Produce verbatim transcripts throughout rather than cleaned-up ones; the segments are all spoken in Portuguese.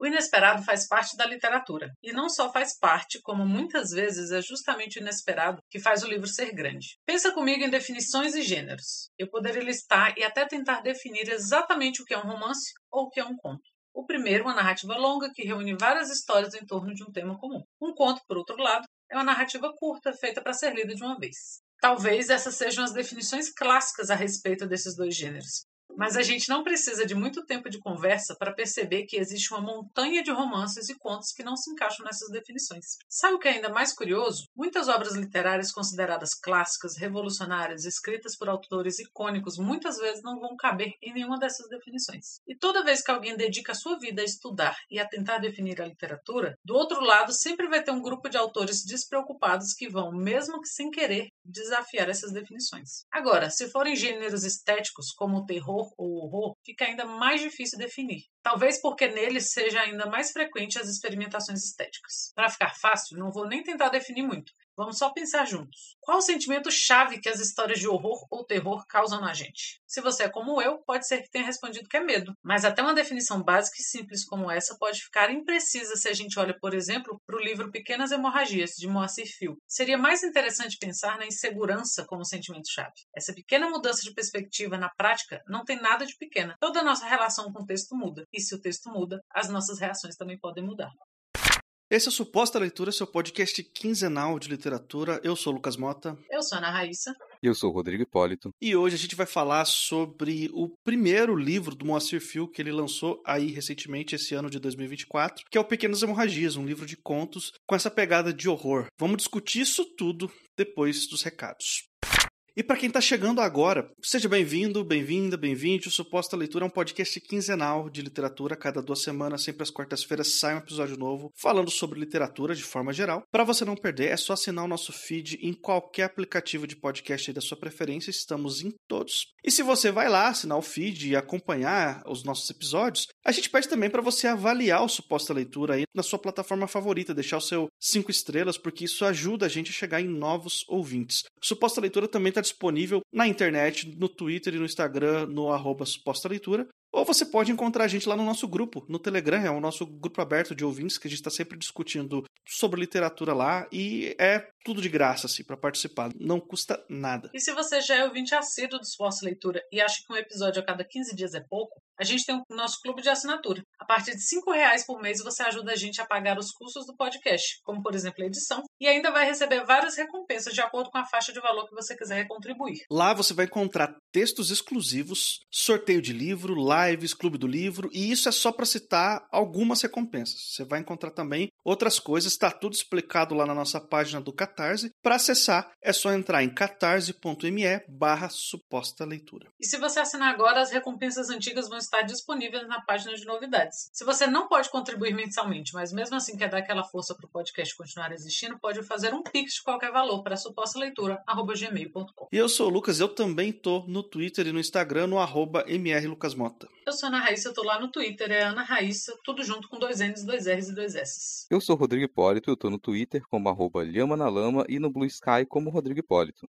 O inesperado faz parte da literatura. E não só faz parte, como muitas vezes é justamente o inesperado que faz o livro ser grande. Pensa comigo em definições e gêneros. Eu poderia listar e até tentar definir exatamente o que é um romance ou o que é um conto. O primeiro, uma narrativa longa que reúne várias histórias em torno de um tema comum. Um conto, por outro lado, é uma narrativa curta feita para ser lida de uma vez. Talvez essas sejam as definições clássicas a respeito desses dois gêneros. Mas a gente não precisa de muito tempo de conversa para perceber que existe uma montanha de romances e contos que não se encaixam nessas definições. Sabe o que é ainda mais curioso? Muitas obras literárias consideradas clássicas, revolucionárias, escritas por autores icônicos, muitas vezes não vão caber em nenhuma dessas definições. E toda vez que alguém dedica a sua vida a estudar e a tentar definir a literatura, do outro lado sempre vai ter um grupo de autores despreocupados que vão, mesmo que sem querer, desafiar essas definições. Agora, se forem gêneros estéticos, como o terror ou horror, fica ainda mais difícil definir. Talvez porque neles seja ainda mais frequente as experimentações estéticas. Para ficar fácil, não vou nem tentar definir muito. Vamos só pensar juntos. Qual o sentimento-chave que as histórias de horror ou terror causam na gente? Se você é como eu, pode ser que tenha respondido que é medo. Mas até uma definição básica e simples como essa pode ficar imprecisa se a gente olha, por exemplo, para o livro Pequenas Hemorragias, de Moacir Field. Seria mais interessante pensar na insegurança como sentimento-chave. Essa pequena mudança de perspectiva na prática não tem nada de pequena. Toda a nossa relação com o texto muda. E se o texto muda, as nossas reações também podem mudar. Esse é o Suposta Leitura, seu podcast quinzenal de literatura. Eu sou o Lucas Mota. Eu sou a Ana Raíssa. E eu sou o Rodrigo Hipólito. E hoje a gente vai falar sobre o primeiro livro do Moacir Field que ele lançou aí recentemente, esse ano de dois mil e vinte e quatro, que é o Pequenas Hemorragias, um livro de contos com essa pegada de horror. Vamos discutir isso tudo depois dos recados. E para quem está chegando agora, seja bem-vindo, bem-vinda, bem-vinde. O Suposta Leitura é um podcast quinzenal de literatura. Cada duas semanas, sempre às quartas-feiras, sai um episódio novo falando sobre literatura de forma geral. Para você não perder, é só assinar o nosso feed em qualquer aplicativo de podcast aí da sua preferência. Estamos em todos. E se você vai lá assinar o feed e acompanhar os nossos episódios, a gente pede também para você avaliar o Suposta Leitura aí na sua plataforma favorita, deixar o seu cinco estrelas, porque isso ajuda a gente a chegar em novos ouvintes. O Suposta Leitura também está disponível na internet, no Twitter e no Instagram, no arroba Suposta Leitura. Ou você pode encontrar a gente lá no nosso grupo, no Telegram, é o nosso grupo aberto de ouvintes, que a gente está sempre discutindo sobre literatura lá, e é tudo de graça, assim, para participar, não custa nada. E se você já é ouvinte assíduo do Suposta Leitura e acha que um episódio a cada quinze dias é pouco, a gente tem o nosso clube de assinatura. A partir de cinco reais por mês você ajuda a gente a pagar os custos do podcast, como por exemplo a edição, e ainda vai receber várias recompensas de acordo com a faixa de valor que você quiser contribuir. Lá você vai encontrar textos exclusivos, sorteio de livro, lives, clube do livro, e isso é só para citar algumas recompensas. Você vai encontrar também outras coisas, está tudo explicado lá na nossa página do Catarse. Para acessar, é só entrar em catarse.me barra suposta leitura. E se você assinar agora, as recompensas antigas vão estar disponíveis na página de novidades. Se você não pode contribuir mensalmente, mas mesmo assim quer dar aquela força para o podcast continuar existindo, pode fazer um pix de qualquer valor para suposta leitura arroba gmail ponto com. E eu sou o Lucas, eu também tô no Twitter e no Instagram, no arroba mrlucasmota. Eu sou a Ana Raíssa, eu tô lá no Twitter, é Ana Raíssa, tudo junto com dois N's, dois R's e dois S's. Eu sou o Rodrigo Hipólito, eu tô no Twitter como arroba Lhama na Lama e no Blue Sky como Rodrigo Hipólito.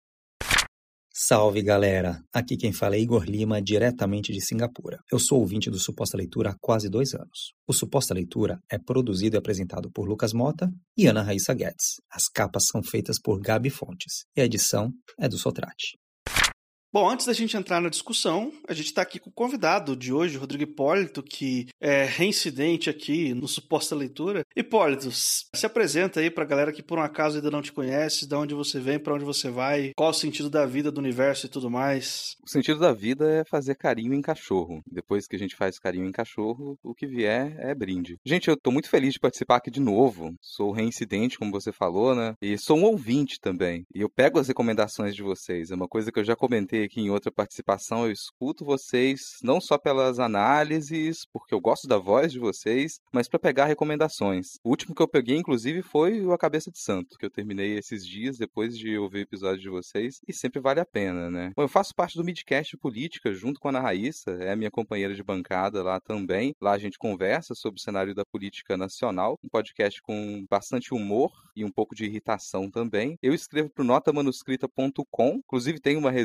Salve, galera! Aqui quem fala é Igor Lima, diretamente de Singapura. Eu sou ouvinte do Suposta Leitura há quase dois anos. O Suposta Leitura é produzido e apresentado por Lucas Mota e Ana Raíssa Guedes. As capas são feitas por Gabi Fontes e a edição é do Sotrate. Bom, antes da gente entrar na discussão, a gente está aqui com o convidado de hoje, Rodrigo Hipólito, que é reincidente aqui no Suposta Leitura. Hipólito, se apresenta aí para a galera que por um acaso ainda não te conhece, de onde você vem, para onde você vai, qual o sentido da vida, do universo e tudo mais. O sentido da vida é fazer carinho em cachorro. Depois que a gente faz carinho em cachorro, o que vier é brinde. Gente, eu tô muito feliz de participar aqui de novo. Sou reincidente, como você falou, né? E sou um ouvinte também. E eu pego as recomendações de vocês. É uma coisa que eu já comentei aqui em outra participação, eu escuto vocês não só pelas análises, porque eu gosto da voz de vocês, mas para pegar recomendações. O último que eu peguei, inclusive, foi o A Cabeça de Santo, que eu terminei esses dias depois de ouvir o episódio de vocês, e sempre vale a pena, né? Bom, eu faço parte do Midcast Política, junto com a Ana Raíssa, é a minha companheira de bancada lá também. Lá a gente conversa sobre o cenário da política nacional, um podcast com bastante humor e um pouco de irritação também. Eu escrevo para o nota manuscrita ponto com, inclusive tem uma resenha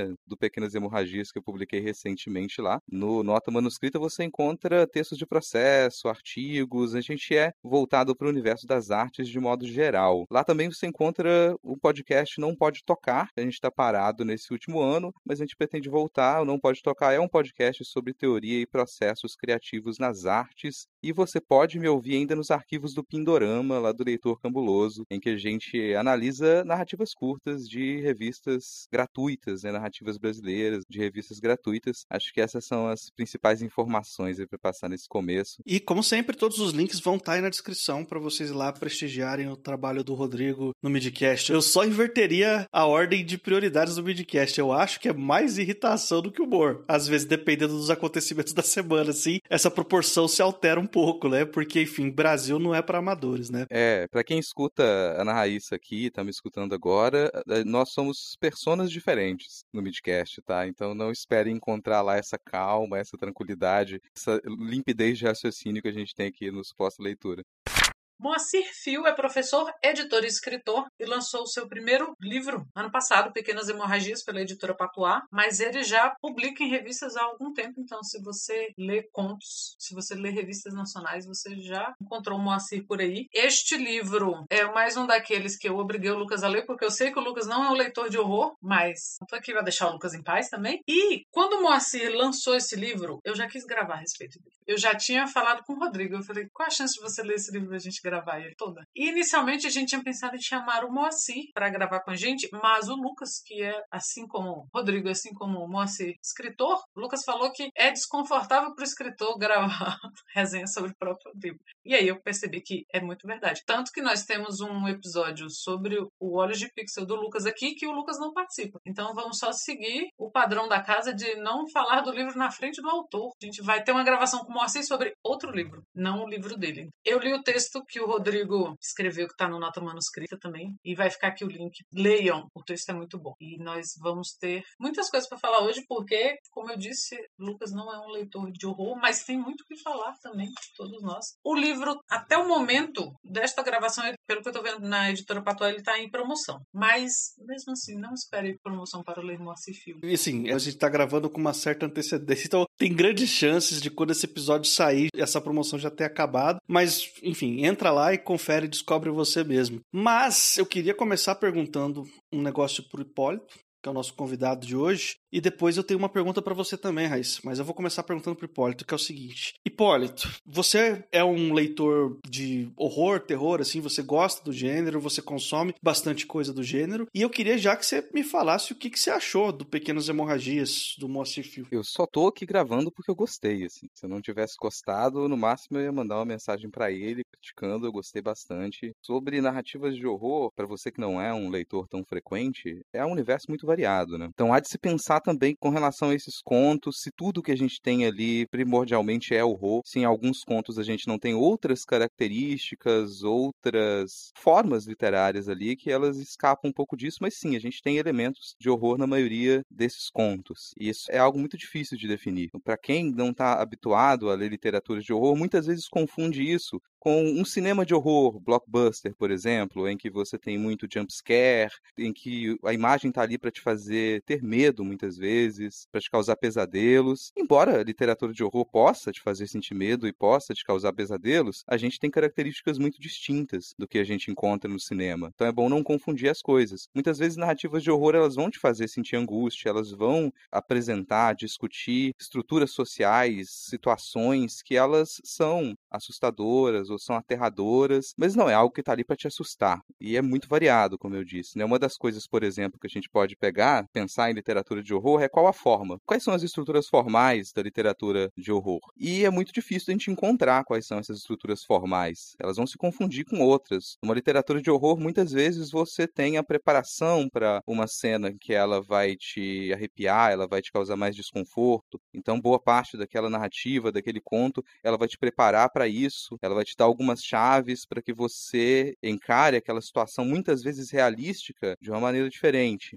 né, do Pequenas Hemorragias que eu publiquei recentemente lá. No Nota Manuscrita você encontra textos de processo, artigos, a gente é voltado para o universo das artes de modo geral. Lá também você encontra o podcast Não Pode Tocar, a gente está parado nesse último ano, mas a gente pretende voltar. O Não Pode Tocar é um podcast sobre teoria e processos criativos nas artes, e você pode me ouvir ainda nos arquivos do Pindorama, lá do Leitor Cabuloso, em que a gente analisa narrativas curtas de revistas gratuitas, né, narrativas brasileiras, de revistas gratuitas. Acho que essas são as principais informações para passar nesse começo. E, como sempre, todos os links vão estar aí na descrição para vocês lá prestigiarem o trabalho do Rodrigo no Midcast. Eu só inverteria a ordem de prioridades do Midcast. Eu acho que é mais irritação do que humor. Às vezes, dependendo dos acontecimentos da semana, assim, essa proporção se altera um pouco, né? Porque, enfim, Brasil não é para amadores, né? É, para quem escuta a Ana Raíssa aqui, tá me escutando agora, nós somos personas diferentes no Midcast, tá? Então não espere encontrar lá essa calma, essa tranquilidade, essa limpidez de raciocínio que a gente tem aqui no Suposta Leitura. Moacir Fio é professor, editor e escritor e lançou o seu primeiro livro ano passado, Pequenas Hemorragias, pela editora Patuá, mas ele já publica em revistas há algum tempo, então se você lê contos, se você lê revistas nacionais, você já encontrou o Moacir por aí. Este livro é mais um daqueles que eu obriguei o Lucas a ler, porque eu sei que o Lucas não é um leitor de horror, mas eu tô aqui pra deixar o Lucas em paz também. E quando o Moacir lançou esse livro, eu já quis gravar a respeito dele. Eu já tinha falado com o Rodrigo, eu falei, qual a chance de você ler esse livro pra gente gravar ele toda? E inicialmente a gente tinha pensado em chamar o Moacir para gravar com a gente, mas o Lucas, que é assim como o Rodrigo, assim como o Moacir, escritor, o Lucas falou que é desconfortável para o escritor gravar resenha sobre o próprio livro. E aí eu percebi que é muito verdade. Tanto que nós temos um episódio sobre o Olhos de Pixel do Lucas aqui, que o Lucas não participa. Então vamos só seguir o padrão da casa de não falar do livro na frente do autor. A gente vai ter uma gravação com o Moacir sobre outro livro, não o livro dele. Eu li o texto que o Rodrigo escreveu, que está no Nota Manuscrita também, e vai ficar aqui o link. Leiam, o texto é muito bom. E nós vamos ter muitas coisas para falar hoje, porque, como eu disse, Lucas não é um leitor de horror, mas tem muito o que falar também, todos nós. O livro, até o momento desta gravação, ele, pelo que eu estou vendo na editora Patuá, ele está em promoção. Mas, mesmo assim, não espere promoção para ler Moacir Fio. E assim, a gente está gravando com uma certa antecedência, então tem grandes chances de quando esse episódio sair, essa promoção já ter acabado. Mas, enfim, entra lá e confere e descobre você mesmo. Mas eu queria começar perguntando um negócio pro Hipólito, que é o nosso convidado de hoje, e depois eu tenho uma pergunta para você também, Raíssa, mas eu vou começar perguntando pro Hipólito, que é o seguinte. Hipólito, você é um leitor de horror, terror, assim, você gosta do gênero, você consome bastante coisa do gênero, e eu queria já que você me falasse o que, que você achou do Pequenas Hemorragias, do Moacir Fio. Eu só tô aqui gravando porque eu gostei, assim. Se eu não tivesse gostado, no máximo eu ia mandar uma mensagem para ele, criticando, eu gostei bastante. Sobre narrativas de horror, para você que não é um leitor tão frequente, é um universo muito variado, né? Então há de se pensar também com relação a esses contos, se tudo que a gente tem ali primordialmente é horror, se em alguns contos a gente não tem outras características, outras formas literárias ali que elas escapam um pouco disso, mas sim, a gente tem elementos de horror na maioria desses contos. E isso é algo muito difícil de definir. Para quem não está habituado a ler literatura de horror, muitas vezes confunde isso com um cinema de horror, blockbuster, por exemplo, em que você tem muito jumpscare, em que a imagem está ali para te fazer ter medo muitas vezes, para te causar pesadelos. Embora a literatura de horror possa te fazer sentir medo e possa te causar pesadelos, a gente tem características muito distintas do que a gente encontra no cinema. Então é bom não confundir as coisas. Muitas vezes narrativas de horror elas vão te fazer sentir angústia, elas vão apresentar, discutir estruturas sociais, situações que elas são assustadoras ou são aterradoras, mas não é algo que está ali para te assustar. E é muito variado, como eu disse, né? Uma das coisas, por exemplo, que a gente pode pegar, pensar em literatura de horror, é qual a forma. Quais são as estruturas formais da literatura de horror? E é muito difícil a gente encontrar quais são essas estruturas formais. Elas vão se confundir com outras. Numa literatura de horror, muitas vezes você tem a preparação para uma cena que ela vai te arrepiar, ela vai te causar mais desconforto. Então, boa parte daquela narrativa, daquele conto, ela vai te preparar para isso, ela vai te dar algumas chaves para que você encare aquela situação muitas vezes realística de uma maneira diferente. Mas isso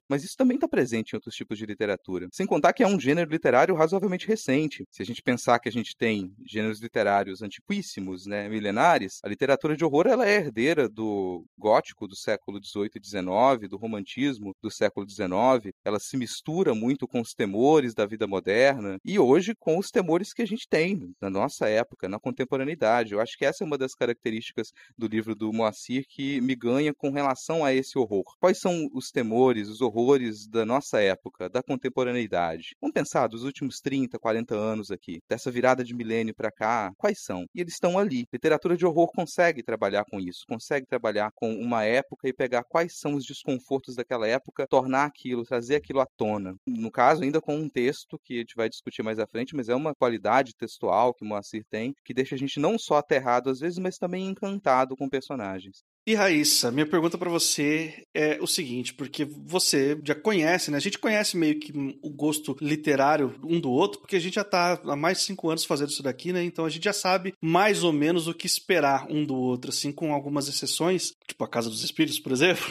também está presente em outros tipos de literatura. Sem contar que é um gênero literário razoavelmente recente. Se a gente pensar que a gente tem gêneros literários antiquíssimos, né, milenares, a literatura de horror ela é herdeira do gótico do século dezoito e dezenove, do romantismo do século dezenove. Ela se mistura muito com os temores da vida moderna e hoje com os temores que a gente tem na nossa época, na contemporaneidade. Eu acho que essa é uma das características do livro do Moacir que me ganha com relação a esse horror. Quais são os temores, os horrores da nossa época, da contemporaneidade? Vamos pensar dos últimos trinta, quarenta anos aqui, dessa virada de milênio para cá, quais são? E eles estão ali. Literatura de horror consegue trabalhar com isso, consegue trabalhar com uma época e pegar quais são os desconfortos daquela época, tornar aquilo, trazer aquilo à tona. No caso, ainda com um texto que a gente vai discutir mais à frente, mas é uma qualidade textual que o Moacir tem, que deixa a gente não só aterrado às vezes, mas também encantado com personagens. E Raíssa, minha pergunta para você é o seguinte, porque você já conhece, né? A gente conhece meio que o gosto literário um do outro, porque a gente já tá há mais de cinco anos fazendo isso daqui, né? Então a gente já sabe mais ou menos o que esperar um do outro, assim, com algumas exceções, tipo a Casa dos Espíritos, por exemplo.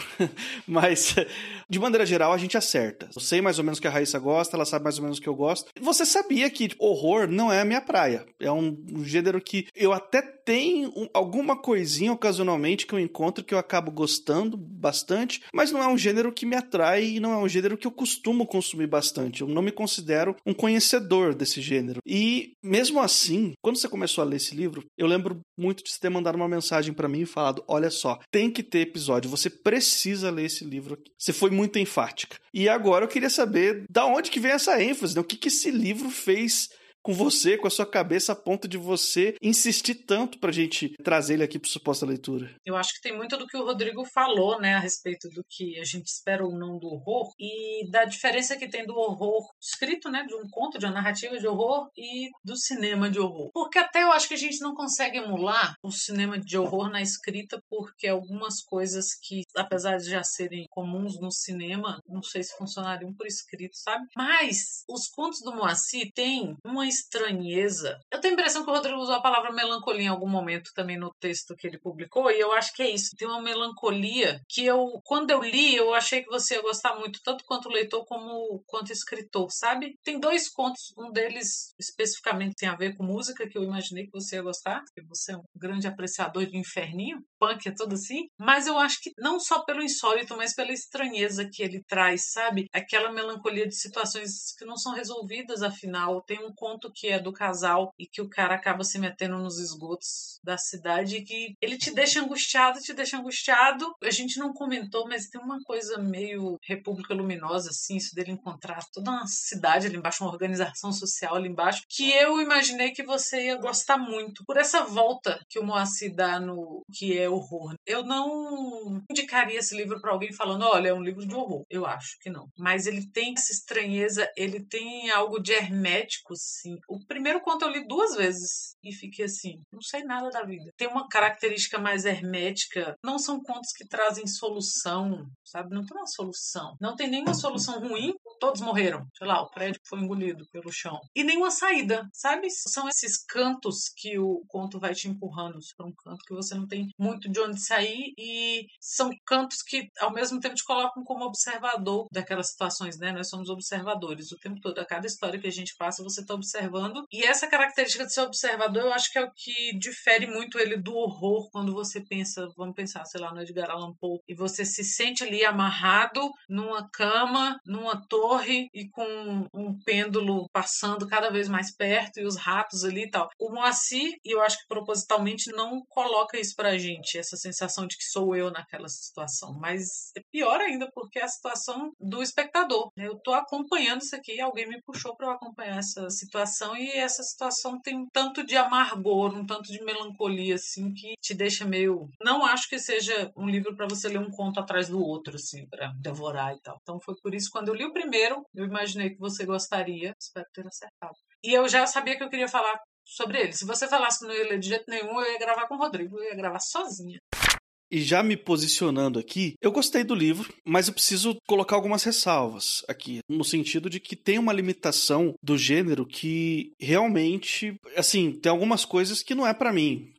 Mas, de maneira geral, a gente acerta. Eu sei mais ou menos o que a Raíssa gosta, ela sabe mais ou menos o que eu gosto. Você sabia que horror não é a minha praia. É um, um gênero que eu até tenho um, alguma coisinha ocasionalmente que eu encontro que eu acabo gostando bastante, mas não é um gênero que me atrai e não é um gênero que eu costumo consumir bastante. Eu não me considero um conhecedor desse gênero. E, mesmo assim, quando você começou a ler esse livro, eu lembro muito de você ter mandado uma mensagem pra mim e falado, olha só, tem que ter episódio, você precisa ler esse livro aqui. Você foi muito enfática. E agora eu queria saber da onde que vem essa ênfase, né? O que que esse livro fez com você, com a sua cabeça, a ponto de você insistir tanto pra gente trazer ele aqui pro Suposta Leitura? Eu acho que tem muito do que o Rodrigo falou, né, a respeito do que a gente espera ou não do horror e da diferença que tem do horror escrito, né, de um conto, de uma narrativa de horror e do cinema de horror. Porque até eu acho que a gente não consegue emular o cinema de horror na escrita, porque algumas coisas que, apesar de já serem comuns no cinema, não sei se funcionariam por escrito, sabe? Mas os contos do Moacir têm uma estranheza. Eu tenho a impressão que o Rodrigo usou a palavra melancolia em algum momento também no texto que ele publicou, e eu acho que é isso. Tem uma melancolia que eu, quando eu li, eu achei que você ia gostar muito, tanto quanto leitor como quanto escritor, sabe? Tem dois contos, um deles especificamente tem a ver com música, que eu imaginei que você ia gostar, porque você é um grande apreciador de Inferninho, punk é tudo assim, mas eu acho que não só pelo insólito, mas pela estranheza que ele traz, sabe? Aquela melancolia de situações que não são resolvidas, afinal. Tem um conto que é do casal e que o cara acaba se metendo nos esgotos da cidade e que ele te deixa angustiado, te deixa angustiado. A gente não comentou, mas tem uma coisa meio República Luminosa, assim, isso dele encontrar toda uma cidade ali embaixo, uma organização social ali embaixo, que eu imaginei que você ia gostar muito. Por essa volta que o Moacir dá no que é horror. Eu não indicaria esse livro para alguém falando, olha, é um livro de horror. Eu acho que não. Mas ele tem essa estranheza, ele tem algo de hermético, sim. O primeiro conto eu li duas vezes e fiquei assim, não sei nada da vida. Tem uma característica mais hermética. Não são contos que trazem solução, sabe? Não tem uma solução. Não tem nenhuma solução ruim. Todos morreram. Sei lá, o prédio foi engolido pelo chão. E nenhuma saída, sabe? São esses cantos que o conto vai te empurrando para um canto que você não tem muito de onde sair e são cantos que ao mesmo tempo te colocam como observador daquelas situações, né? Nós somos observadores o tempo todo. A cada história que a gente passa, você está observando. E essa característica de ser observador, eu acho que é o que difere muito ele do horror quando você pensa, vamos pensar, sei lá, no Edgar Allan Poe, e você se sente ali amarrado numa cama, numa torre e com um pêndulo passando cada vez mais perto e os ratos ali e tal. O Moacir, e eu acho que propositalmente não coloca isso pra gente, essa sensação de que sou eu naquela situação, mas é pior ainda porque é a situação do espectador. Eu tô acompanhando isso aqui, alguém me puxou pra eu acompanhar essa situação e essa situação tem um tanto de amargor, um tanto de melancolia, assim, que te deixa meio... Não acho que seja um livro pra você ler um conto atrás do outro, assim, pra devorar e tal. Então foi por isso, quando eu li o primeiro, eu imaginei que você gostaria, espero ter acertado. E eu já sabia que eu queria falar sobre ele. Se você falasse que não ia ler de jeito nenhum, eu ia gravar com o Rodrigo, eu ia gravar sozinha. E já me posicionando aqui, eu gostei do livro, mas eu preciso colocar algumas ressalvas aqui, no sentido de que tem uma limitação do gênero que realmente, assim, tem algumas coisas que não é pra mim.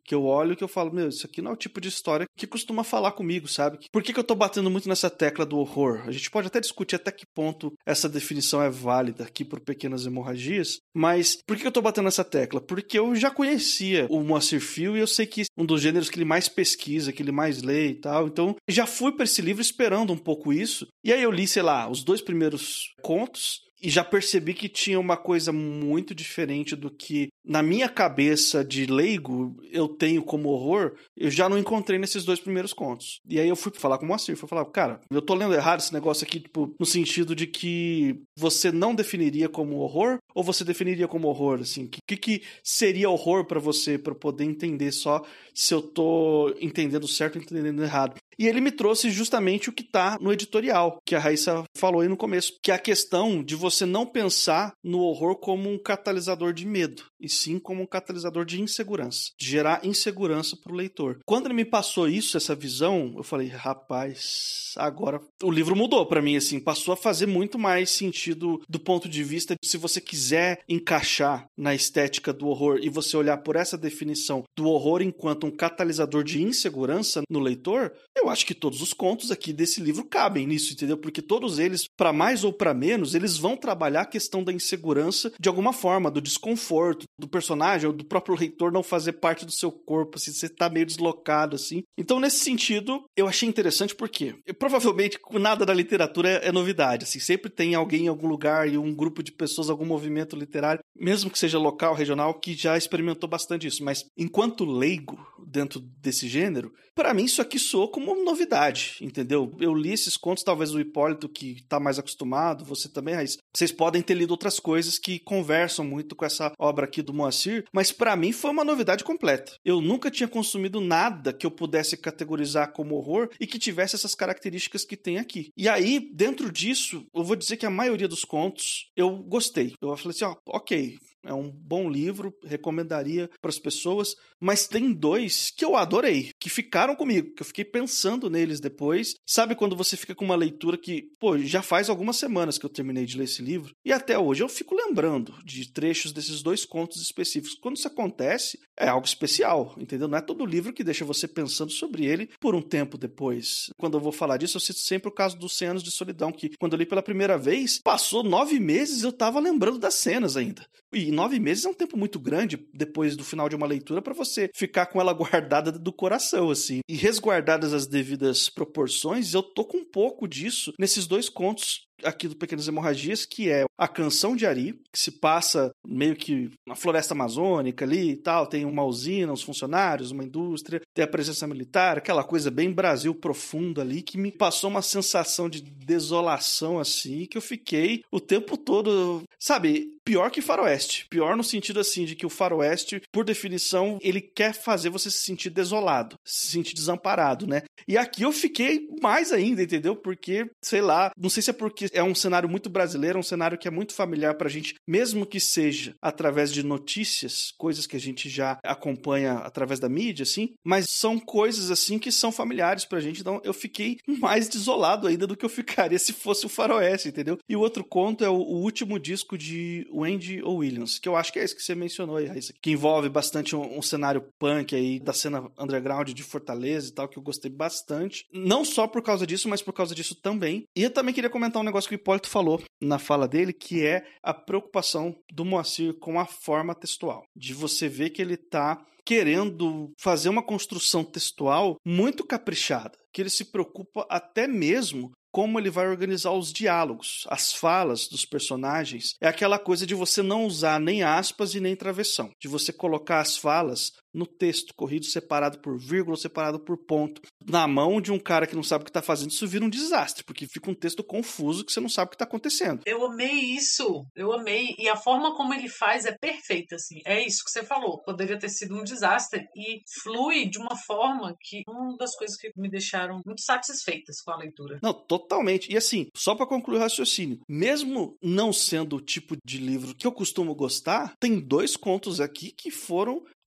que eu olho e que eu falo, meu, isso aqui não é o tipo de história que costuma falar comigo, sabe? Por que que eu tô batendo muito nessa tecla do horror? A gente pode até discutir até que ponto essa definição é válida aqui por Pequenas Hemorragias, mas por que eu tô batendo nessa tecla? Porque eu já conhecia o Moacir Fio e eu sei que um dos gêneros que ele mais pesquisa, que ele mais lê e tal, então já fui para esse livro esperando um pouco isso, e aí eu li, sei lá, os dois primeiros contos, e já percebi que tinha uma coisa muito diferente do que, na minha cabeça de leigo, eu tenho como horror, eu já não encontrei nesses dois primeiros contos. E aí eu fui falar com o Moacir, fui falar, cara, eu tô lendo errado esse negócio aqui, tipo, no sentido de que você não definiria como horror, ou você definiria como horror, assim? O que, que seria horror pra você, pra eu poder entender só se eu tô entendendo certo ou entendendo errado? E ele me trouxe justamente o que tá no editorial, que a Raíssa falou aí no começo, que é a questão de você não pensar no horror como um catalisador de medo, e sim como um catalisador de insegurança, de gerar insegurança pro leitor. Quando ele me passou isso, essa visão, eu falei, rapaz, agora o livro mudou pra mim, assim, passou a fazer muito mais sentido do ponto de vista de se você quiser encaixar na estética do horror e você olhar por essa definição do horror enquanto um catalisador de insegurança no leitor, eu acho que todos os contos aqui desse livro cabem nisso, entendeu? Porque todos eles, para mais ou para menos, eles vão trabalhar a questão da insegurança de alguma forma, do desconforto do personagem ou do próprio leitor não fazer parte do seu corpo, assim, você tá meio deslocado, assim. Então, nesse sentido, eu achei interessante porque, eu, provavelmente, nada da literatura é, é novidade, assim, sempre tem alguém em algum lugar e um grupo de pessoas, algum movimento literário, mesmo que seja local, regional, que já experimentou bastante isso, mas enquanto leigo dentro desse gênero, para mim isso aqui soa como novidade, entendeu? Eu li esses contos, talvez o Hipólito, que tá mais acostumado, você também, Raíssa, vocês podem ter lido outras coisas que conversam muito com essa obra aqui do Moacir, mas para mim foi uma novidade completa. Eu nunca tinha consumido nada que eu pudesse categorizar como horror e que tivesse essas características que tem aqui. E aí, dentro disso, eu vou dizer que a maioria dos contos eu gostei. Eu falei assim, ó, ok, é um bom livro, recomendaria para as pessoas, mas tem dois que eu adorei, que ficaram comigo, que eu fiquei pensando neles depois. Sabe quando você fica com uma leitura que, pô, já faz algumas semanas que eu terminei de ler esse livro, e até hoje eu fico lembrando de trechos desses dois contos específicos. Quando isso acontece, é algo especial, entendeu? Não é todo livro que deixa você pensando sobre ele por um tempo depois. Quando eu vou falar disso, eu cito sempre o caso dos cem anos de solidão, que quando eu li pela primeira vez, passou nove meses e eu tava lembrando das cenas ainda. E nove meses é um tempo muito grande depois do final de uma leitura para você ficar com ela guardada do coração, assim. E resguardadas as devidas proporções, eu tô com um pouco disso nesses dois contos aqui do Pequenas Hemorragias, que é A Canção de Ari, que se passa meio que na floresta amazônica ali e tal, tem uma usina, uns funcionários, uma indústria, tem a presença militar, aquela coisa bem Brasil profundo ali, que me passou uma sensação de desolação assim, que eu fiquei o tempo todo, sabe, pior que Faroeste, pior no sentido assim, de que o Faroeste, por definição, ele quer fazer você se sentir desolado, se sentir desamparado, né? E aqui eu fiquei mais ainda, entendeu? Porque, sei lá, não sei se é porque é um cenário muito brasileiro, um cenário que é muito familiar pra gente, mesmo que seja através de notícias, coisas que a gente já acompanha através da mídia, assim, mas são coisas, assim, que são familiares pra gente, então eu fiquei mais desolado ainda do que eu ficaria se fosse o Faroeste, entendeu? E o outro conto é o, o último disco de Wendy Williams, que eu acho que é esse que você mencionou aí, Raíssa, que envolve bastante um, um cenário punk aí, da cena underground de Fortaleza e tal, que eu gostei bastante, não só por causa disso, mas por causa disso também. E eu também queria comentar um negócio que o Hipólito falou na fala dele, que é a preocupação do Moacir com a forma textual, de você ver que ele tá querendo fazer uma construção textual muito caprichada, que ele se preocupa até mesmo como ele vai organizar os diálogos, as falas dos personagens. É aquela coisa de você não usar nem aspas e nem travessão, de você colocar as falas no texto, corrido separado por vírgula, separado por ponto. Na mão de um cara que não sabe o que está fazendo, isso vira um desastre, porque fica um texto confuso que você não sabe o que está acontecendo. Eu amei isso, eu amei, e a forma como ele faz é perfeita, assim, é isso que você falou, poderia ter sido um desastre, e flui de uma forma que, uma das coisas que me deixaram muito satisfeitas com a leitura. Não, totalmente, e assim, só para concluir o raciocínio, mesmo não sendo o tipo de livro que eu costumo gostar, tem dois contos aqui que foram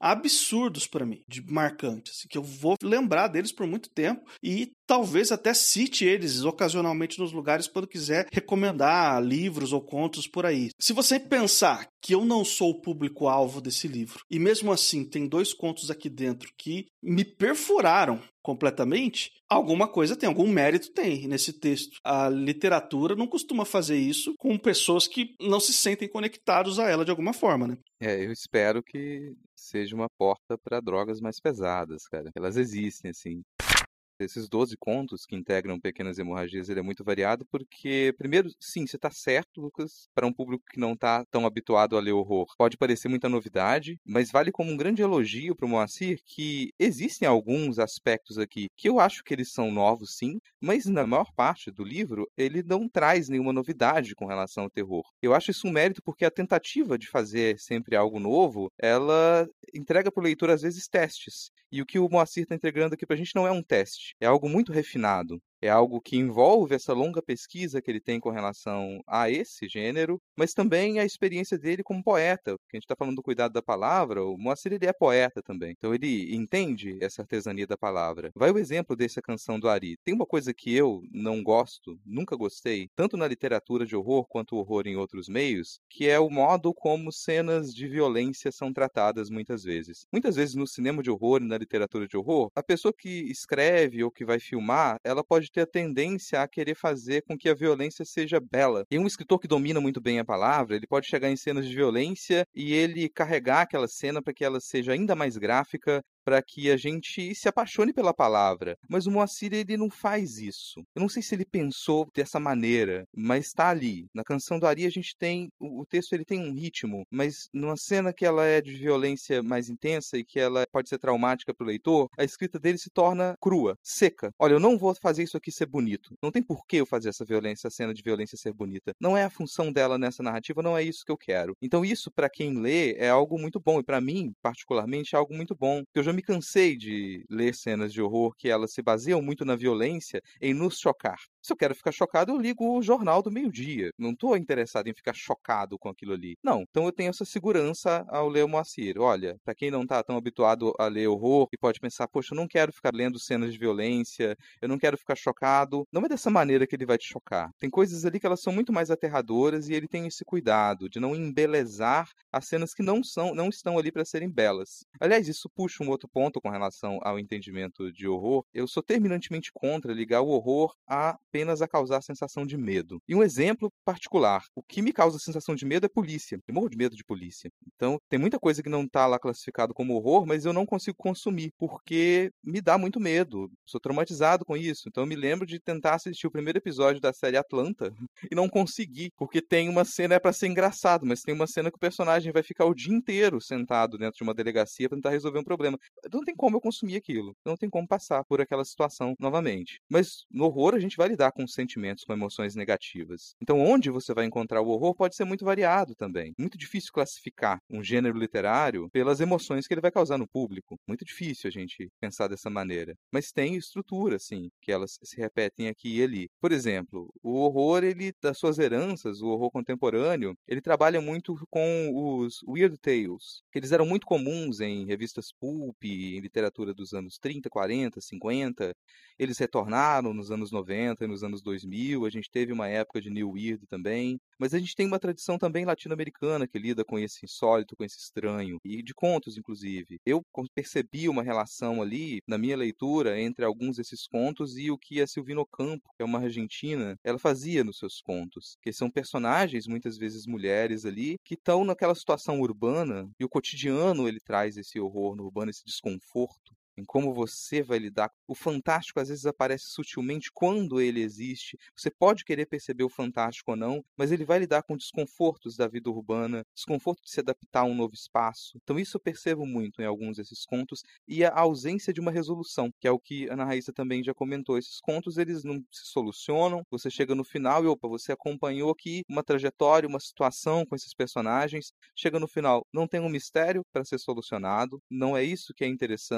absurdos pra mim, de marcantes, assim, que eu vou lembrar deles por muito tempo e talvez até cite eles ocasionalmente nos lugares quando quiser recomendar livros ou contos por aí. Se você pensar que eu não sou o público-alvo desse livro, e mesmo assim tem dois contos aqui dentro que me perfuraram completamente, alguma coisa tem, algum mérito tem nesse texto. A literatura não costuma fazer isso com pessoas que não se sentem conectados a ela de alguma forma, né? É, eu espero que seja uma porta para drogas mais pesadas, cara. Elas existem, assim. Esses doze contos que integram Pequenas Hemorragias, ele é muito variado porque, primeiro, sim, você está certo, Lucas, para um público que não está tão habituado a ler horror. Pode parecer muita novidade, mas vale como um grande elogio para o Moacir que existem alguns aspectos aqui que eu acho que eles são novos, sim, mas na maior parte do livro ele não traz nenhuma novidade com relação ao terror. Eu acho isso um mérito porque a tentativa de fazer sempre algo novo, ela entrega para o leitor, às vezes, testes. E o que o Moacir está entregando aqui para a gente não é um teste. É algo muito refinado. É algo que envolve essa longa pesquisa que ele tem com relação a esse gênero, mas também a experiência dele como poeta. Porque a gente está falando do cuidado da palavra, o Moacir ele é poeta também. Então ele entende essa artesania da palavra. Vai o exemplo dessa canção do Ari. Tem uma coisa que eu não gosto, nunca gostei, tanto na literatura de horror quanto horror em outros meios, que é o modo como cenas de violência são tratadas muitas vezes. Muitas vezes no cinema de horror e na literatura de horror, a pessoa que escreve ou que vai filmar, ela pode ter a tendência a querer fazer com que a violência seja bela. E um escritor que domina muito bem a palavra, ele pode chegar em cenas de violência e ele carregar aquela cena para que ela seja ainda mais gráfica, para que a gente se apaixone pela palavra. Mas o Moacir, ele não faz isso. Eu não sei se ele pensou dessa maneira, mas está ali. Na canção do Ari, a gente tem... O texto ele tem um ritmo, mas numa cena que ela é de violência mais intensa e que ela pode ser traumática para o leitor, a escrita dele se torna crua, seca. Olha, eu não vou fazer isso aqui ser bonito. Não tem por que eu fazer essa violência, essa cena de violência ser bonita. Não é a função dela nessa narrativa, não é isso que eu quero. Então isso, para quem lê, é algo muito bom. E para mim, particularmente, é algo muito bom. Porque eu já me cansei de ler cenas de horror que elas se baseiam muito na violência em nos chocar. Se eu quero ficar chocado, eu ligo o jornal do meio-dia. Não estou interessado em ficar chocado com aquilo ali. Não. Então eu tenho essa segurança ao ler o Moacir. Olha, para quem não está tão habituado a ler horror e pode pensar, poxa, eu não quero ficar lendo cenas de violência, eu não quero ficar chocado. Não é dessa maneira que ele vai te chocar. Tem coisas ali que elas são muito mais aterradoras e ele tem esse cuidado de não embelezar as cenas que não são, não estão ali para serem belas. Aliás, isso puxa um outro ponto com relação ao entendimento de horror. Eu sou terminantemente contra ligar o horror a apenas a causar a sensação de medo. E um exemplo particular, o que me causa a sensação de medo é polícia. Eu morro de medo de polícia. Então, tem muita coisa que não está lá classificado como horror, mas eu não consigo consumir, porque me dá muito medo. Sou traumatizado com isso. Então, eu me lembro de tentar assistir o primeiro episódio da série Atlanta e não consegui, porque tem uma cena, é para ser engraçado, mas tem uma cena que o personagem vai ficar o dia inteiro sentado dentro de uma delegacia para tentar resolver um problema. Não tem como eu consumir aquilo. Não tem como passar por aquela situação novamente. Mas no horror a gente vai lidar com sentimentos, com emoções negativas. Então, onde você vai encontrar o horror pode ser muito variado também. Muito difícil classificar um gênero literário pelas emoções que ele vai causar no público. Muito difícil a gente pensar dessa maneira. Mas tem estrutura, sim, que elas se repetem aqui e ali. Por exemplo, o horror, ele, das suas heranças, o horror contemporâneo, ele trabalha muito com os Weird Tales, que eles eram muito comuns em revistas pulp, em literatura dos anos trinta, quarenta, cinquenta. Eles retornaram nos anos noventa e nos anos dois mil. A gente teve uma época de New Weird também. Mas a gente tem uma tradição também latino-americana que lida com esse insólito, com esse estranho. E de contos, inclusive. Eu percebi uma relação ali, na minha leitura, entre alguns desses contos e o que a Silvina Ocampo, que é uma argentina, ela fazia nos seus contos. Que são personagens, muitas vezes mulheres ali, que estão naquela situação urbana. E o cotidiano, ele traz esse horror no urbano, esse desconforto. Em como você vai lidar. O fantástico às vezes aparece sutilmente quando ele existe. Você pode querer perceber o fantástico ou não, mas ele vai lidar com desconfortos da vida urbana, desconforto de se adaptar a um novo espaço. Então isso eu percebo muito em alguns desses contos, e a ausência de uma resolução, que é o que a Ana Raíssa também já comentou. Esses contos, eles não se solucionam, você chega no final e, opa, você acompanhou aqui uma trajetória, uma situação com esses personagens, chega no final, não tem um mistério para ser solucionado, não é isso que é interessante.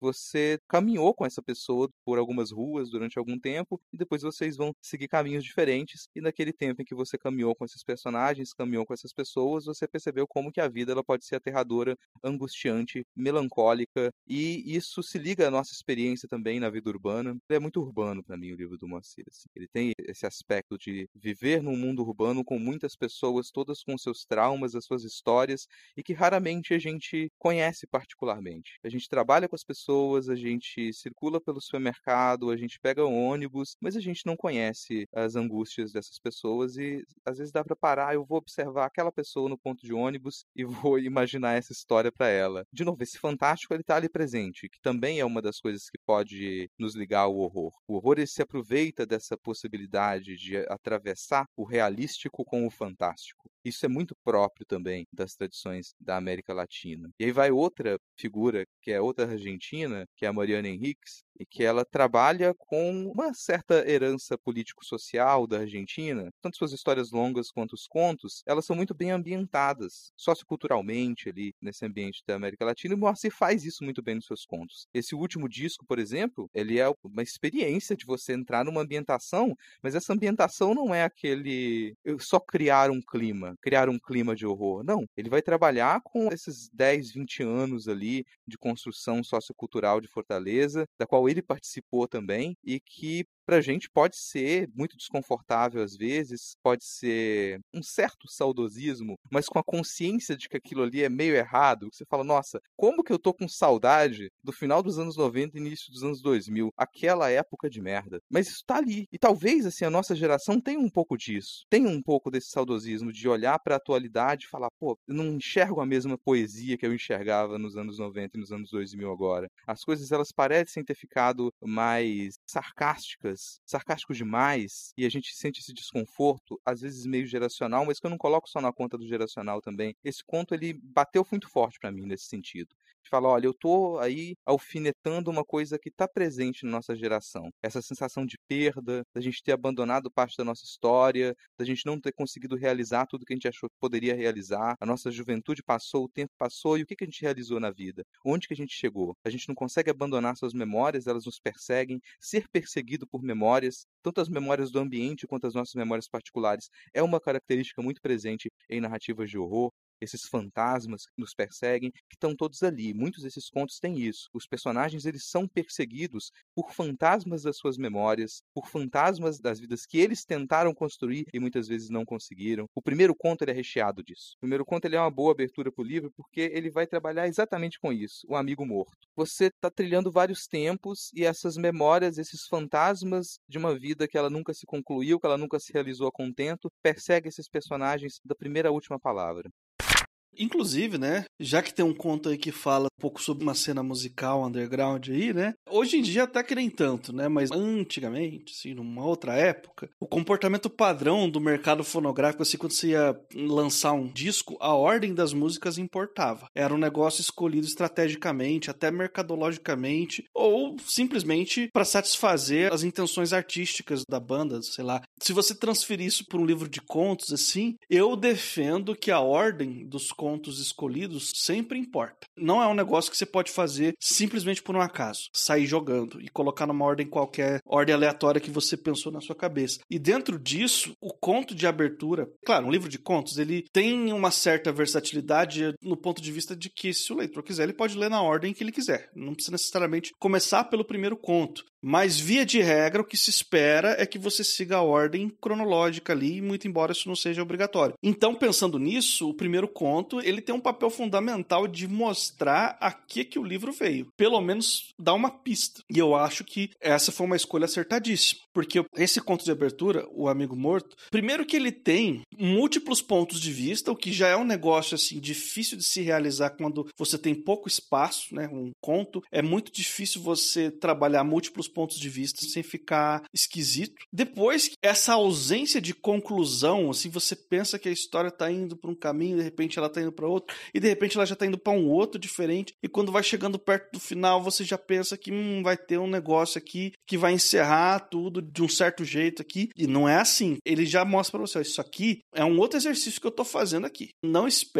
você caminhou com essa pessoa por algumas ruas durante algum tempo e depois vocês vão seguir caminhos diferentes e naquele tempo em que você caminhou com esses personagens, caminhou com essas pessoas, você percebeu como que a vida ela pode ser aterradora, angustiante, melancólica e isso se liga à nossa experiência também na vida urbana. É muito urbano para mim o livro do Moacir. Ele tem esse aspecto de viver num mundo urbano com muitas pessoas, todas com seus traumas, as suas histórias e que raramente a gente conhece particularmente. A gente trabalha com as pessoas, a gente circula pelo supermercado, a gente pega ônibus, mas a gente não conhece as angústias dessas pessoas e às vezes dá para parar, eu vou observar aquela pessoa no ponto de ônibus e vou imaginar essa história para ela. De novo, esse fantástico ele tá ali presente, que também é uma das coisas que pode nos ligar ao horror. O horror ele se aproveita dessa possibilidade de atravessar o realístico com o fantástico. Isso é muito próprio também das tradições da América Latina. E aí vai outra figura, que é outra argentina, que é a Mariana Enríquez, e que ela trabalha com uma certa herança político-social da Argentina. Tanto suas histórias longas quanto os contos, elas são muito bem ambientadas, socioculturalmente ali, nesse ambiente da América Latina, e o Moacir faz isso muito bem nos seus contos. Esse último disco, por exemplo, ele é uma experiência de você entrar numa ambientação, mas essa ambientação não é aquele só criar um clima, criar um clima de horror. Não, ele vai trabalhar com esses dez, vinte anos ali de construção sociocultural de Fortaleza, da qual ele participou também, e que pra gente pode ser muito desconfortável às vezes, pode ser um certo saudosismo, mas com a consciência de que aquilo ali é meio errado, você fala, nossa, como que eu tô com saudade do final dos anos noventa e início dos anos dois mil, aquela época de merda. Mas isso tá ali, e talvez assim a nossa geração tenha um pouco disso, tenha um pouco desse saudosismo de olhar pra atualidade e falar, pô, eu não enxergo a mesma poesia que eu enxergava nos anos noventa e nos anos dois mil agora. As coisas elas parecem ter ficado mais sarcásticas, sarcástico demais, e a gente sente esse desconforto, às vezes meio geracional, mas que eu não coloco só na conta do geracional também. Esse conto, ele bateu muito forte pra mim nesse sentido. De falar, olha, eu tô aí alfinetando uma coisa que tá presente na nossa geração. Essa sensação de perda, da gente ter abandonado parte da nossa história, da gente não ter conseguido realizar tudo que a gente achou que poderia realizar. A nossa juventude passou, o tempo passou, e o que que a gente realizou na vida? Onde que a gente chegou? A gente não consegue abandonar suas memórias, elas nos perseguem. Ser perseguido por memórias, tanto as memórias do ambiente quanto as nossas memórias particulares, é uma característica muito presente em narrativas de horror. Esses fantasmas que nos perseguem, que estão todos ali. Muitos desses contos têm isso. Os personagens, eles são perseguidos por fantasmas das suas memórias, por fantasmas das vidas que eles tentaram construir e muitas vezes não conseguiram. O primeiro conto ele é recheado disso. O primeiro conto ele é uma boa abertura para o livro porque ele vai trabalhar exatamente com isso, o amigo morto. Você está trilhando vários tempos e essas memórias, esses fantasmas de uma vida que ela nunca se concluiu, que ela nunca se realizou a contento, persegue esses personagens da primeira à última palavra. Inclusive, né, já que tem um conto aí que fala um pouco sobre uma cena musical underground aí, né, hoje em dia até que nem tanto, né, mas antigamente, assim, numa outra época, o comportamento padrão do mercado fonográfico, assim, quando você ia lançar um disco, a ordem das músicas importava. Era um negócio escolhido estrategicamente, até mercadologicamente, ou simplesmente para satisfazer as intenções artísticas da banda, sei lá. Se você transferir isso para um livro de contos, assim, eu defendo que a ordem dos contos escolhidos sempre importa. Não é um negócio que você pode fazer simplesmente por um acaso, sair jogando e colocar numa ordem qualquer, ordem aleatória que você pensou na sua cabeça. E dentro disso, o conto de abertura, claro, um livro de contos, ele tem uma certa versatilidade no ponto de vista de que se o leitor quiser, ele pode ler na ordem que ele quiser. Não precisa necessariamente começar pelo primeiro conto. Mas, via de regra, o que se espera é que você siga a ordem cronológica ali, muito embora isso não seja obrigatório. Então, pensando nisso, o primeiro conto, ele tem um papel fundamental de mostrar a que que o livro veio. Pelo menos, dar uma pista. E eu acho que essa foi uma escolha acertadíssima. Porque esse conto de abertura, O Amigo Morto, primeiro que ele tem múltiplos pontos de vista, o que já é um negócio, assim, difícil de se realizar quando você tem pouco espaço, né? Um conto, é muito difícil você trabalhar múltiplos pontos de vista sem ficar esquisito. Depois, essa ausência de conclusão, assim, você pensa que a história tá indo para um caminho, de repente ela tá indo para outro, e de repente ela já tá indo para um outro diferente, e quando vai chegando perto do final, você já pensa que hum, vai ter um negócio aqui que vai encerrar tudo de um certo jeito aqui, e não é assim. Ele já mostra para você, ó, isso aqui é um outro exercício que eu tô fazendo aqui. Não espere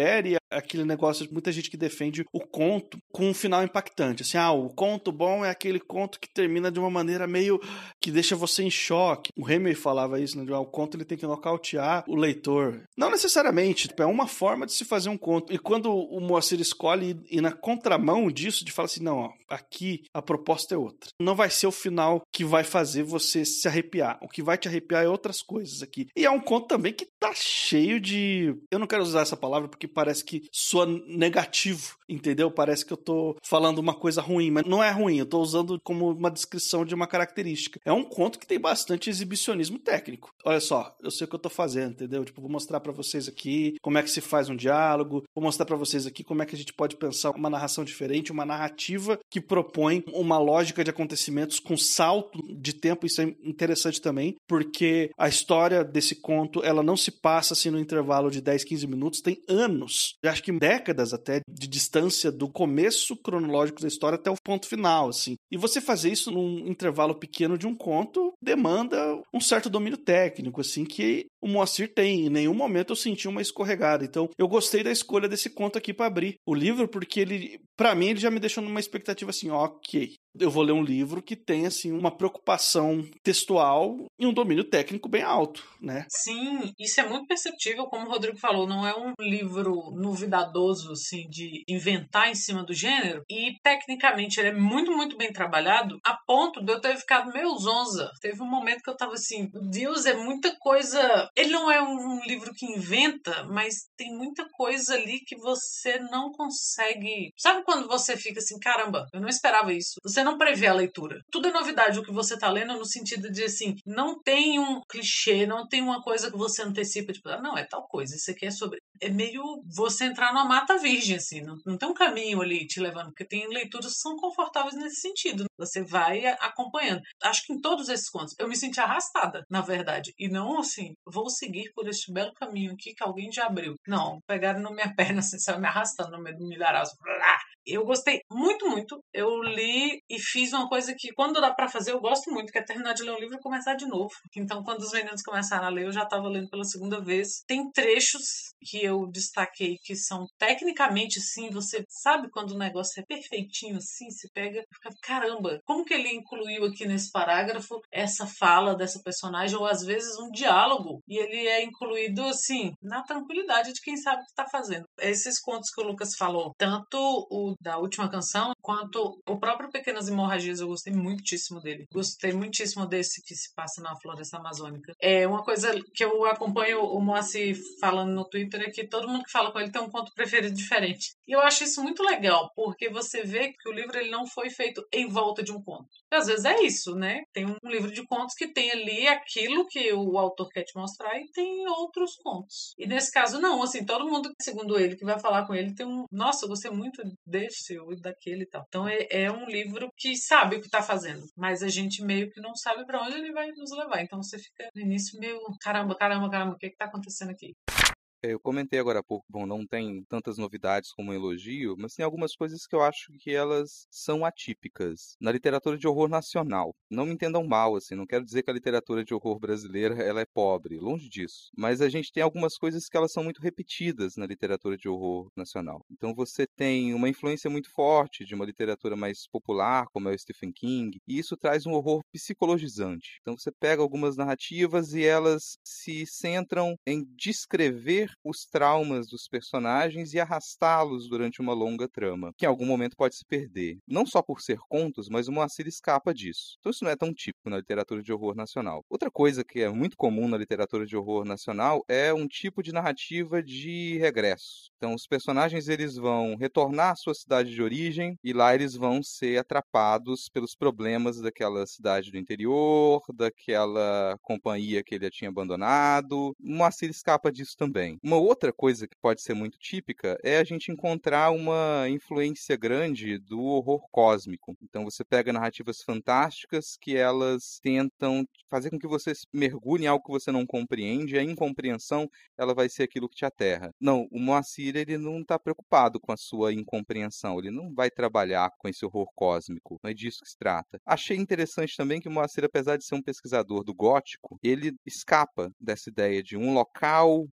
aquele negócio de muita gente que defende o conto com um final impactante. Assim, ah, o conto bom é aquele conto que termina de uma maneira meio que deixa você em choque. O Hemingway falava isso, né? O conto ele tem que nocautear o leitor. Não necessariamente, é uma forma de se fazer um conto. E quando o Moacir escolhe ir na contramão disso, de falar assim, não, ó, aqui a proposta é outra. Não vai ser o final que vai fazer você se arrepiar. O que vai te arrepiar é outras coisas aqui. E é um conto também que tá cheio de... Eu não quero usar essa palavra porque parece que soa negativo, entendeu? Parece que eu tô falando uma coisa ruim, mas não é ruim, eu tô usando como uma descrição de uma característica. É um conto que tem bastante exibicionismo técnico. Olha só, eu sei o que eu tô fazendo, entendeu? Tipo, vou mostrar pra vocês aqui como é que se faz um diálogo, vou mostrar pra vocês aqui como é que a gente pode pensar uma narração diferente, uma narrativa que propõe uma lógica de acontecimentos com salto de tempo. Isso é interessante também, porque a história desse conto, ela não se passa assim no intervalo de dez, quinze minutos, tem anos, eu acho que décadas até, de distância do começo cronológico da história até o ponto final, assim. E você fazer isso num intervalo pequeno de um conto demanda um certo domínio técnico, assim, que o Moacir tem. Em nenhum momento eu senti uma escorregada. Então, eu gostei da escolha desse conto aqui para abrir o livro, porque ele, para mim, ele já me deixou numa expectativa assim, ok, eu vou ler um livro que tem, assim, uma preocupação textual e um domínio técnico bem alto, né? Sim, isso é muito perceptível, como o Rodrigo falou, não é um livro novidadoso, assim, de inventar em cima do gênero, e tecnicamente ele é muito, muito bem trabalhado, a ponto de eu ter ficado meio zonza. Teve um momento que eu tava assim, Deus, é muita coisa... Ele não é um livro que inventa, mas tem muita coisa ali que você não consegue... Sabe quando você fica assim, caramba, eu não esperava isso. Você não prevê a leitura. Tudo é novidade o que você tá lendo, no sentido de, assim, não tem um clichê, não tem uma coisa que você antecipa, tipo, ah, não, é tal coisa, isso aqui é sobre... É meio você entrar numa mata virgem, assim, não, não tem um caminho ali te levando, porque tem leituras que são confortáveis nesse sentido. Você vai acompanhando. Acho que em todos esses contos, eu me senti arrastada, na verdade, e não, assim, vou seguir por este belo caminho aqui que alguém já abriu. Não, pegaram na minha perna, assim, saiu me arrastando no meio do milharal. Eu gostei muito, muito. Eu li e fiz uma coisa que, quando dá pra fazer, eu gosto muito, que é terminar de ler um livro e começar de novo. Então, quando os meninos começaram a ler, eu já tava lendo pela segunda vez. Tem trechos que eu destaquei que são tecnicamente, sim, você sabe quando o negócio é perfeitinho, assim, se pega e fica, caramba, como que ele incluiu aqui nesse parágrafo essa fala dessa personagem, ou às vezes um diálogo, e ele é incluído, assim, na tranquilidade de quem sabe o que tá fazendo. Esses contos que o Lucas falou, tanto o da última canção, quanto o próprio Pequenas Hemorragias, eu gostei muitíssimo dele. Gostei muitíssimo desse que se passa na floresta amazônica. É uma coisa que eu acompanho o Moacir falando no Twitter, é que todo mundo que fala com ele tem um conto preferido diferente. E eu acho isso muito legal, porque você vê que o livro ele não foi feito em volta de um conto. E às vezes é isso, né? Tem um livro de contos que tem ali aquilo que o autor quer te mostrar e tem outros contos. E nesse caso, não. Assim, todo mundo, segundo ele, que vai falar com ele, tem um... Nossa, eu gostei muito desse ou daquele e tal. Então é, é um livro que sabe o que tá fazendo, mas a gente meio que não sabe pra onde ele vai nos levar. Então você fica no início meio, caramba, caramba, caramba, o que que tá acontecendo aqui? Eu comentei agora há pouco, bom, não tem tantas novidades como um elogio, mas tem algumas coisas que eu acho que elas são atípicas na literatura de horror nacional. Não me entendam mal, assim, não quero dizer que a literatura de horror brasileira ela é pobre, longe disso. Mas a gente tem algumas coisas que elas são muito repetidas na literatura de horror nacional. Então você tem uma influência muito forte de uma literatura mais popular, como é o Stephen King, e isso traz um horror psicologizante. Então você pega algumas narrativas e elas se centram em descrever os traumas dos personagens e arrastá-los durante uma longa trama, que em algum momento pode se perder. Não só por ser contos, mas o Moacir escapa disso. Então isso não é tão típico na literatura de horror nacional. Outra coisa que é muito comum na literatura de horror nacional é um tipo de narrativa de regresso. Então os personagens eles vão retornar à sua cidade de origem e lá eles vão ser atrapados pelos problemas daquela cidade do interior, daquela companhia que ele já tinha abandonado. O Moacir escapa disso também. Uma outra coisa que pode ser muito típica é a gente encontrar uma influência grande do horror cósmico. Então você pega narrativas fantásticas que elas tentam fazer com que você mergulhe em algo que você não compreende, e a incompreensão ela vai ser aquilo que te aterra. Não, o Moacir ele não está preocupado com a sua incompreensão, ele não vai trabalhar com esse horror cósmico, não é disso que se trata. Achei interessante também que o Moacir, apesar de ser um pesquisador do gótico, ele escapa dessa ideia de um local, o horror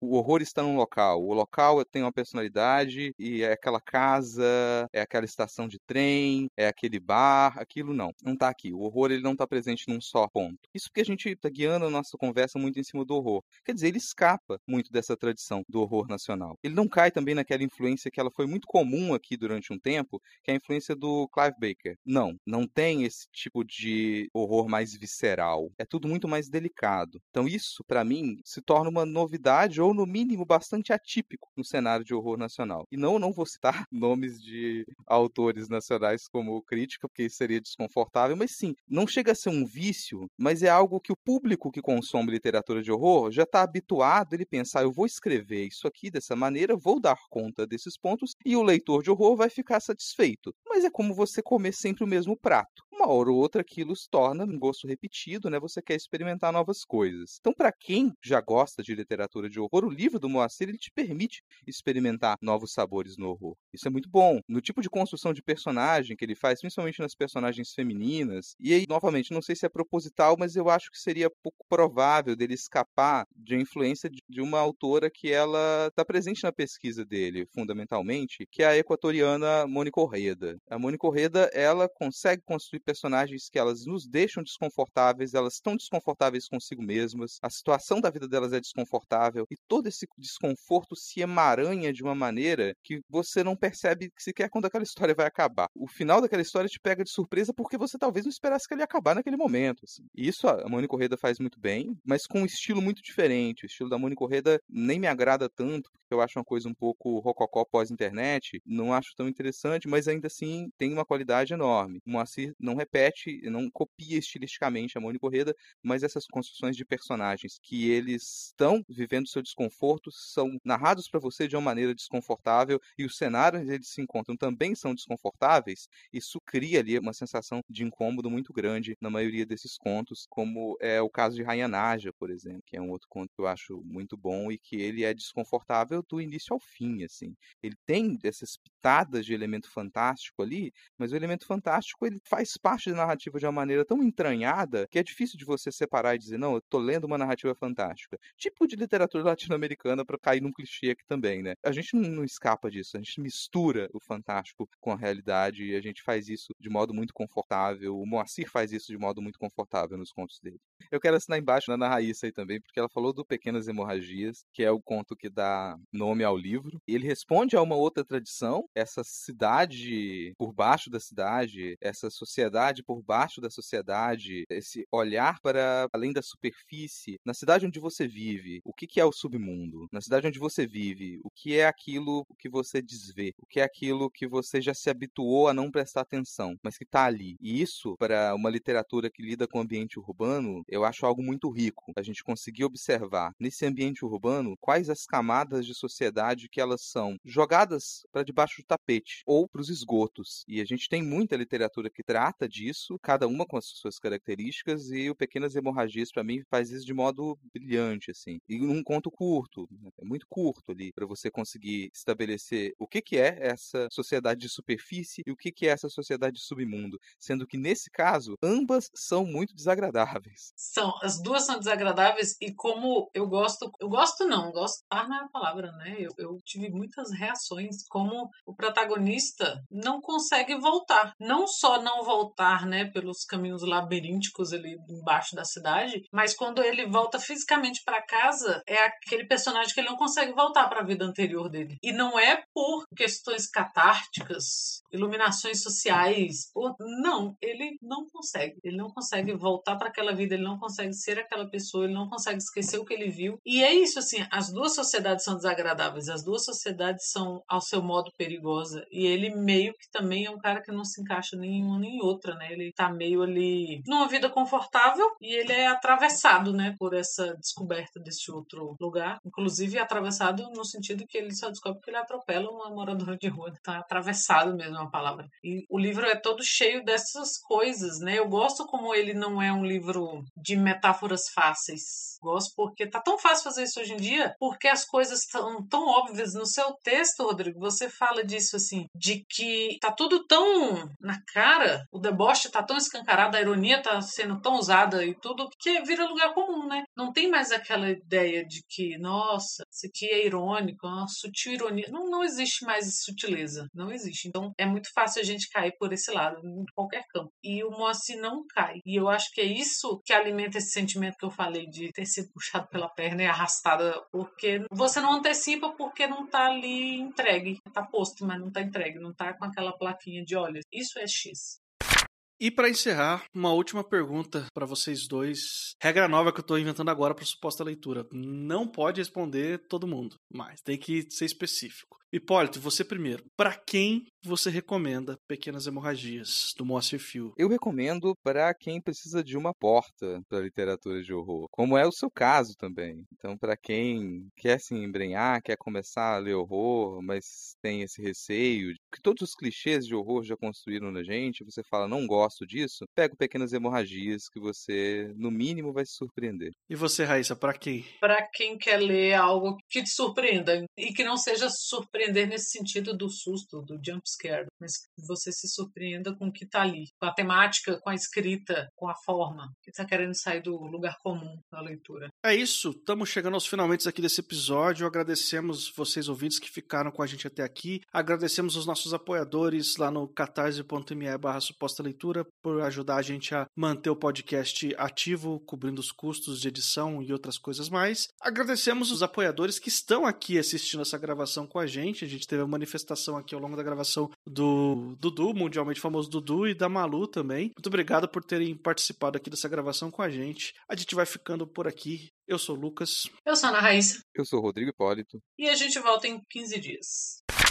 está num local. O local tem uma personalidade e é aquela casa, é aquela estação de trem, é aquele bar, aquilo não. Não tá aqui. O horror ele não tá presente num só ponto. Isso porque a gente tá guiando a nossa conversa muito em cima do horror. Quer dizer, ele escapa muito dessa tradição do horror nacional. Ele não cai também naquela influência que ela foi muito comum aqui durante um tempo, que é a influência do Clive Barker. Não, não tem esse tipo de horror mais visceral. É tudo muito mais delicado. Então isso, pra mim, se torna uma novidade ou, no mínimo, bastante atípico no cenário de horror nacional. E não, não vou citar nomes de autores nacionais como crítica, porque isso seria desconfortável, mas sim, não chega a ser um vício, mas é algo que o público que consome literatura de horror já está habituado, ele pensar, eu vou escrever isso aqui dessa maneira, vou dar conta desses pontos, e o leitor de horror vai ficar satisfeito. Mas é como você comer sempre o mesmo prato. Uma hora ou outra aquilo se torna um gosto repetido, né? Você quer experimentar novas coisas. Então, para quem já gosta de literatura de horror, o livro do Moacir, ele te permite experimentar novos sabores no horror. Isso é muito bom. No tipo de construção de personagem que ele faz, principalmente nas personagens femininas, e aí, novamente, não sei se é proposital, mas eu acho que seria pouco provável dele escapar de uma influência de uma autora que ela está presente na pesquisa dele, fundamentalmente, que é a equatoriana Mônica Orreda. A Mônica Orreda, ela consegue construir personagens que elas nos deixam desconfortáveis, elas estão desconfortáveis consigo mesmas, a situação da vida delas é desconfortável, e todo esse desconforto se emaranha de uma maneira que você não percebe sequer quando aquela história vai acabar. O final daquela história te pega de surpresa porque você talvez não esperasse que ele ia acabar naquele momento. Assim. E isso a Mônica Orreda faz muito bem, mas com um estilo muito diferente. O estilo da Mônica Orreda nem me agrada tanto, porque eu acho uma coisa um pouco rococó pós-internet, não acho tão interessante, mas ainda assim tem uma qualidade enorme. O Moacir não repete, não copia estilisticamente a Mônica Orreda, mas essas construções de personagens que eles estão vivendo seu desconforto são narrados para você de uma maneira desconfortável e os cenários onde eles se encontram também são desconfortáveis. Isso cria ali uma sensação de incômodo muito grande na maioria desses contos, como é o caso de Rainha Naja, por exemplo, que é um outro conto que eu acho muito bom e que ele é desconfortável do início ao fim, assim. Ele tem essas pitadas de elemento fantástico ali, mas o elemento fantástico ele faz parte da narrativa de uma maneira tão entranhada que é difícil de você separar e dizer, não, eu tô lendo uma narrativa fantástica. Tipo de literatura latino-americana para cair num clichê aqui também, né? A gente não, não escapa disso, a gente mistura o fantástico com a realidade e a gente faz isso de modo muito confortável. O Moacir faz isso de modo muito confortável nos contos dele. Eu quero assinar embaixo na Ana Raíssa aí também, porque ela falou do Pequenas Hemorragias, que é o conto que dá nome ao livro. E ele responde a uma outra tradição, essa cidade por baixo da cidade, essa sociedade por baixo da sociedade, esse olhar para além da superfície. Na cidade onde você vive, o que é o submundo? Na cidade onde você vive, o que é aquilo que você desvê? O que é aquilo que você já se habituou a não prestar atenção, mas que está ali? E isso, para uma literatura que lida com o ambiente urbano, eu acho algo muito rico. A gente conseguir observar nesse ambiente urbano quais as camadas de sociedade que elas são jogadas para debaixo do tapete ou para os esgotos. E a gente tem muita literatura que trata disso, cada uma com as suas características, e o Pequenas Hemorragias, para mim, faz isso de modo brilhante, assim. E num conto curto, é muito curto ali, para você conseguir estabelecer o que, que é essa sociedade de superfície e o que, que é essa sociedade de submundo. Sendo que, nesse caso, ambas são muito desagradáveis. São, as duas são desagradáveis e como eu gosto, eu gosto não, gostar não é a palavra, né? Eu, eu tive muitas reações, como o protagonista não consegue voltar. Não só não voltar, né, pelos caminhos labirínticos ali embaixo da cidade, mas quando ele volta fisicamente para casa, é aquele personagem que ele não consegue voltar para a vida anterior dele. E não é por questões catárticas, iluminações sociais, ou, não, ele não consegue. Ele não consegue voltar para aquela vida, ele não consegue ser aquela pessoa, ele não consegue esquecer o que ele viu. E é isso, assim, as duas sociedades são desagradáveis, as duas sociedades são, ao seu modo, perigosa. E ele meio que também é um cara que não se encaixa nem em uma nem em outra, né? Ele tá meio ali numa vida confortável e ele é atravessado, né, por essa descoberta desse outro lugar. Inclusive, atravessado no sentido que ele só descobre que ele atropela uma moradora de rua. Tá atravessado mesmo a palavra. E o livro é todo cheio dessas coisas, né? Eu gosto como ele não é um livro de metáforas fáceis. Gosto porque tá tão fácil fazer isso hoje em dia, porque as coisas estão tão óbvias. No seu texto, Rodrigo, você fala disso, assim, de que tá tudo tão na cara. O The deboche tá tão escancarado, a ironia tá sendo tão usada e tudo, que vira lugar comum, né? Não tem mais aquela ideia de que, nossa, isso aqui é irônico, uma sutil ironia. Não, não existe mais sutileza, não existe. Então é muito fácil a gente cair por esse lado, em qualquer campo. E o Moacir não cai. E eu acho que é isso que alimenta esse sentimento que eu falei de ter sido puxado pela perna e arrastada, porque você não antecipa porque não tá ali entregue. Tá posto, mas não tá entregue, não tá com aquela plaquinha de olha, isso é X. E para encerrar, uma última pergunta para vocês dois. Regra nova que eu tô inventando agora para suposta leitura. Não pode responder todo mundo, mas tem que ser específico. Hipólito, você primeiro. Para quem você recomenda Pequenas Hemorragias, do Moacir Fiu? Eu recomendo para quem precisa de uma porta para a literatura de horror, como é o seu caso também. Então, para quem quer se embrenhar, quer começar a ler horror, mas tem esse receio, que todos os clichês de horror já construíram na gente, você fala, não gosto disso, pega Pequenas Hemorragias que você, no mínimo, vai se surpreender. E você, Raíssa, para quem? Para quem quer ler algo que te surpreenda e que não seja surpreendente nesse sentido do susto, do jump scare, mas que você se surpreenda com o que está ali, com a temática, com a escrita, com a forma, que está querendo sair do lugar comum da leitura. É isso, estamos chegando aos finalmente aqui desse episódio. Agradecemos vocês ouvintes que ficaram com a gente até aqui, agradecemos os nossos apoiadores lá no catarse.me barra suposta leitura por ajudar a gente a manter o podcast ativo, cobrindo os custos de edição e outras coisas mais. Agradecemos os apoiadores que estão aqui assistindo essa gravação com a gente. A gente teve a manifestação aqui ao longo da gravação do Dudu, mundialmente famoso Dudu, e da Malu também. Muito obrigado por terem participado aqui dessa gravação com a gente. A gente vai ficando por aqui. Eu sou o Lucas. Eu sou a Ana Raíssa. Eu sou o Rodrigo Hipólito. E a gente volta em quinze dias.